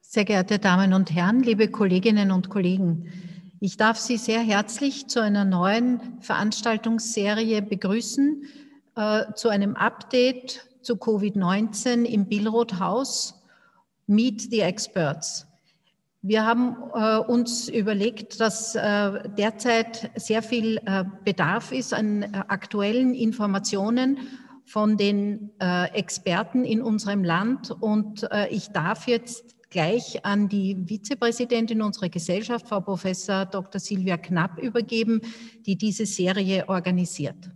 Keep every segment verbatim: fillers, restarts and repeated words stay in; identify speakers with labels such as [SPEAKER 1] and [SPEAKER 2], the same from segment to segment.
[SPEAKER 1] Sehr geehrte Damen und Herren, liebe Kolleginnen und Kollegen, ich darf Sie sehr herzlich zu einer neuen Veranstaltungsserie begrüßen, äh, zu einem Update zu Covid neunzehn im Billroth-Haus Meet the Experts. Wir haben äh, uns überlegt, dass äh, derzeit sehr viel äh, Bedarf ist an äh, aktuellen Informationen von den äh, Experten in unserem Land. Und äh, ich darf jetzt gleich an die Vizepräsidentin unserer Gesellschaft, Frau Professor Doktor Silvia Knapp, übergeben, die diese Serie organisiert.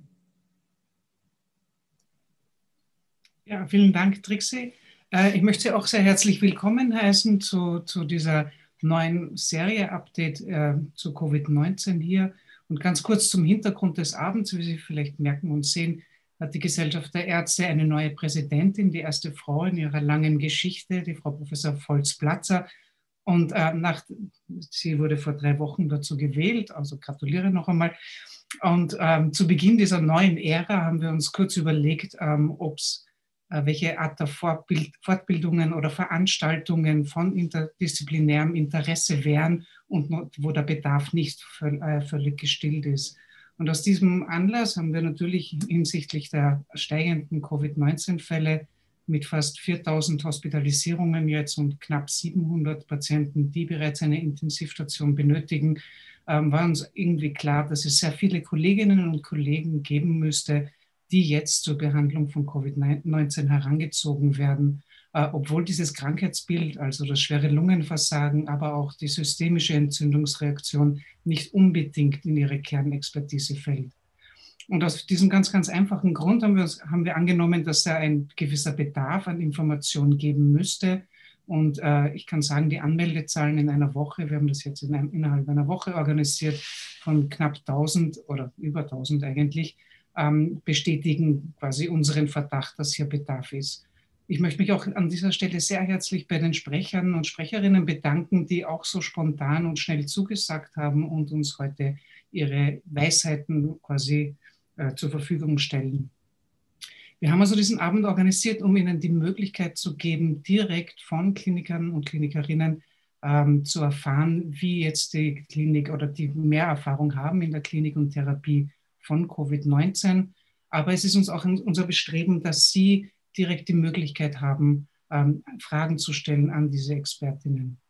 [SPEAKER 2] Ja, vielen Dank, Trixie. Ich möchte Sie auch sehr herzlich willkommen heißen zu, zu dieser neuen Serie-Update äh, zu Covid neunzehn hier. Und ganz kurz zum Hintergrund des Abends, wie Sie vielleicht merken und sehen, hat die Gesellschaft der Ärzte eine neue Präsidentin, die erste Frau in ihrer langen Geschichte, die Frau Professor Volz-Platzer. Und äh, nach, sie wurde vor drei Wochen dazu gewählt, also gratuliere noch einmal. Und ähm, zu Beginn dieser neuen Ära haben wir uns kurz überlegt, ähm, ob es welche Art der Fortbild Fortbildungen oder Veranstaltungen von interdisziplinärem Interesse wären und wo der Bedarf nicht völlig gestillt ist. Und aus diesem Anlass haben wir natürlich hinsichtlich der steigenden Covid neunzehn Fälle mit fast viertausend Hospitalisierungen jetzt und knapp siebenhundert Patienten, die bereits eine Intensivstation benötigen, war uns irgendwie klar, dass es sehr viele Kolleginnen und Kollegen geben müsste, die jetzt zur Behandlung von Covid neunzehn herangezogen werden, äh, obwohl dieses Krankheitsbild, also das schwere Lungenversagen, aber auch die systemische Entzündungsreaktion nicht unbedingt in ihre Kernexpertise fällt. Und aus diesem ganz, ganz einfachen Grund haben wir, uns, haben wir angenommen, dass da ein gewisser Bedarf an Informationen geben müsste. Und äh, ich kann sagen, die Anmeldezahlen in einer Woche, wir haben das jetzt in einem, innerhalb einer Woche organisiert, von knapp tausend oder über tausend eigentlich, bestätigen quasi unseren Verdacht, dass hier Bedarf ist. Ich möchte mich auch an dieser Stelle sehr herzlich bei den Sprechern und Sprecherinnen bedanken, die auch so spontan und schnell zugesagt haben und uns heute ihre Weisheiten quasi äh, zur Verfügung stellen. Wir haben also diesen Abend organisiert, um Ihnen die Möglichkeit zu geben, direkt von Klinikern und Klinikerinnen ähm, zu erfahren, wie jetzt die Klinik oder die mehr Erfahrung haben in der Klinik und Therapie von Covid neunzehn. Aber es ist uns auch unser Bestreben, dass Sie direkt die Möglichkeit haben, ähm, Fragen zu stellen an diese Expertinnen.